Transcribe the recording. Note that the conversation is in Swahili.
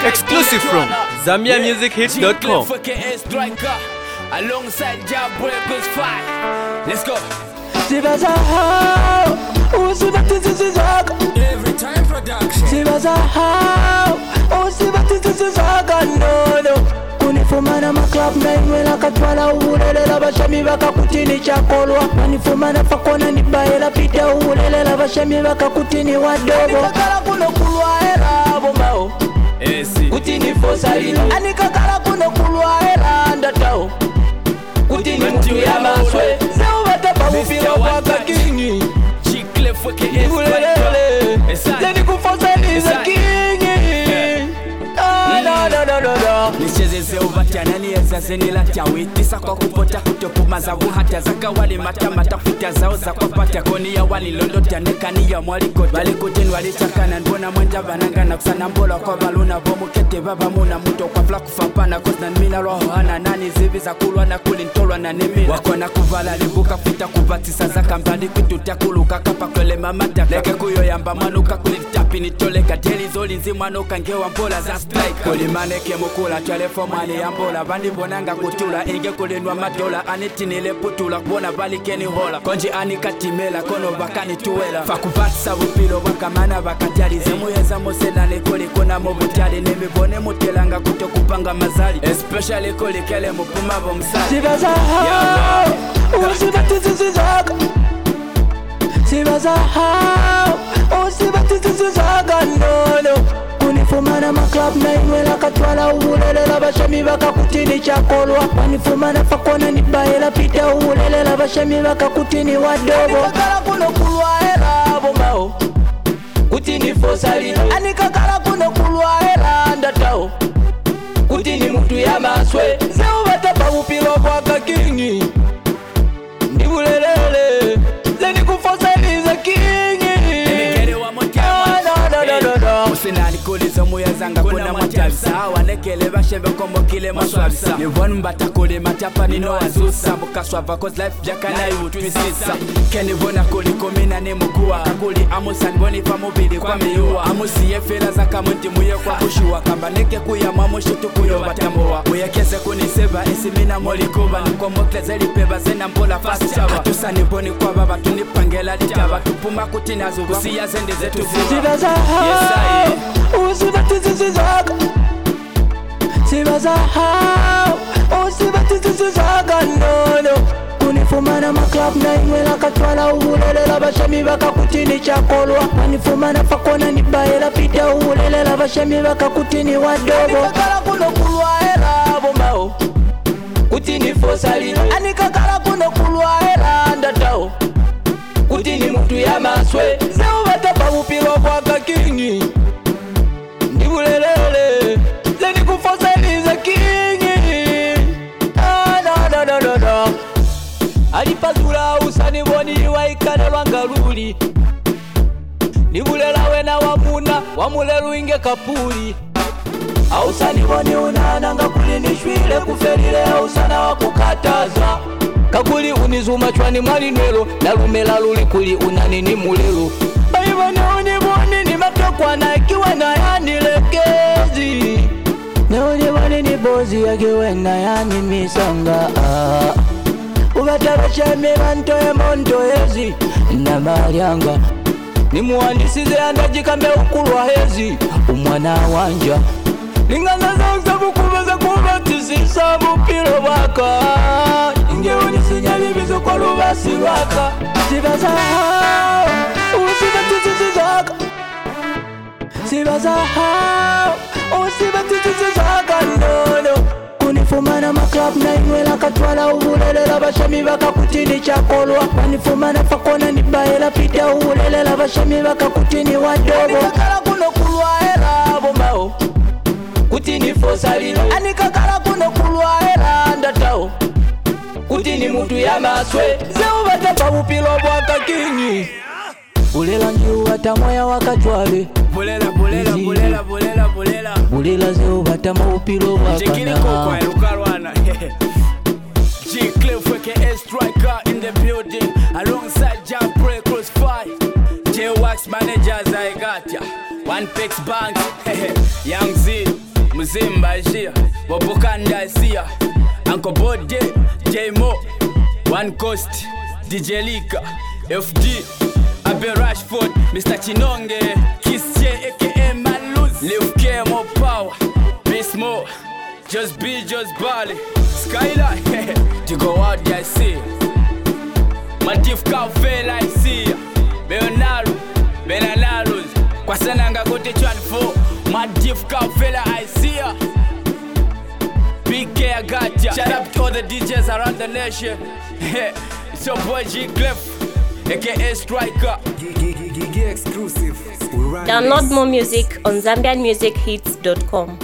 Exclusive from ZambiaMusicHits.com. Alongside Jawbreakers 5. Let's go. Every time production. Kunifumana maklub na imwela katwala uhulelela bashami baka kutini chakolwa. Manifumana fakona nibaela pita uhulelela bashami baka kutini wadogo. Anikakala kuno kulwa hela bombao kutini fosalino. Anikakala kuno kulwa hela ndatao kutini mtu ya maswe. Zeu batapa mupila waka kingi Chikle fweke uhulelela zeni kufosaliza kingi. Nichezeze uvatana nieza zenila tiawitisa kwa kupota kutopuma za wuhata zaka wali matamata fita zao za kwa pata koni ya wali londo tianekani ya mwalikota Balikutini walichakana ndona mwenda bananga na kusana mbola kwa baluna bomu kete baba muna muto kwa fla kufapana kozna nmina roho hana nani zivi za kulwa na kulintolwa na nimila wako na kuvala libuka fita kuvatisa zaka mbali kututia kuluka kapa kwele mamata leke kuyo yamba manuka kulitapi nitoleka teli zoli nzimanoka ngewa mbola za strike Kulimaneke mukula telefo mani yambola Bandi bonanga kutula inge kulinwa madola Anitinile putula kuona balikeni hola Konji anikatimela kono bakani tuwela Fakuvatisa upilo wakamana bakatari Zemuyeza mosena lekoli kuna mobutari Nimibone mutelanga kuto kupanga mazali Especially kuli kele mupuma bomsali Sibaza hao usibatizizizaka Sibaza hao usibatizizizaka nono Kunifumana maklub na imwela katwala uhulelela bashami baka kutini chakolwa. Manifumana fakona nibaela pita uhulelela bashami baka kutini wadogo. Anikakala kuno kulwa hela bombao kutini fosalino. Anikakala kuno kulwa hela ndatao kutini mtu ya maswe. Zeu batapa upilo waka kingi ndibulelele zeni kufosaliza kingi. Musinani kulizo muyazanga kuna mwatavisa Wanekele bashebe kombo kile maswabisa Nivonu mbata kuli matapa nino azusa Mukaswava cause life jaka na yu twisisa Keni vona kuli kumina ni mukua Kakuli amusan boni fa mubili kwa miua Amusi ye fila zaka munti muye kwa kushua Kamba neke kuya mamushitu kuyo batamboa Muye kese kuniseba isimina moli kuba Niko moklezeli peba zena mpola fast chaba Hatusa ni boni kwa baba tunipangela litaba Tupuma kutina zugu siya zende zetu zuba usibatizizizaka Sibaza hao usibatizizizaka nono Kunifumana maklub na imwela katwala uhulelela bashami baka kutini chakolwa. Manifumana fakona nibaela pita uhulelela bashami baka kutini wadogo. Anikakala kuno kulwa hela bombao kutini fosalino. Anikakala kuno kulwa hela ndatao kutini mtu ya maswe. Zeu batapa upilo waka kingi ndibulelele zeni kufosaliza kingi. No alipazula usani boni waikane lwangaluli nibulela wena wamuna wamulelu inge kapuli ausani boni unananga kuli nishwile kufelile ausana wakukataza kakuli unizuma chwani mwalinwelo nalumela luli kuli unanini mulelo baibane uniboni ni matokwa na ikiwe na yanilekezi neuniboni ni bozi yakiwe na yani misanga Ubatabashame bantoye montoyezi na maryanga Nimuandisize andajikambe ukulwa hezi umwana wanja Lingana za bukubaza kubatisisa bupilo baka Inge unisinya bibizo kwa lubasi waka Sibaza hao usibatisizizaka Sibaza hao usibatisizizaka nono Kunifumana maklub na imwela katwala uhulelela bashami baka kutini chakolwa. Manifumana fakona nibaela pita uhulelela bashami baka kutini wadogo. Anikakala kuno kulwa hela bombao kutini fosalino. Anikakala kuno kulwa hela ndatao kutini mtu ya maswe. Zeu batapa upilo waka kingi Bulela njiu wata moya wakatwale Bulela Bulela zeu batama upilo wakana Chekini koko ya lukarwana G-Cliff weke A-Striker in the building Alongside Jawbreakers 5 J-Wax managers I got ya One Pix Banks Young Z Muzimba Jia, Wabokanda Sia, Uncle Bode, J-Mo, One Coast, DJ Lika, FD, Abe Rashford, Mr. Chinonge, Kiss J, aka Maluz, Live K, more power, Miss Mo, Just be, just Bali, Skyline, to go out there, I see. Matif Kavela, I see. Beonaru, Benanarus, Kwasananga go to Chanfo, Matif Kavela, I see. PK, I got ya. Shout out to all the DJs around the nation. It's your boy G Cliff, aka Striker. Gigi exclusive. Download more music on ZambianMusicHits.com.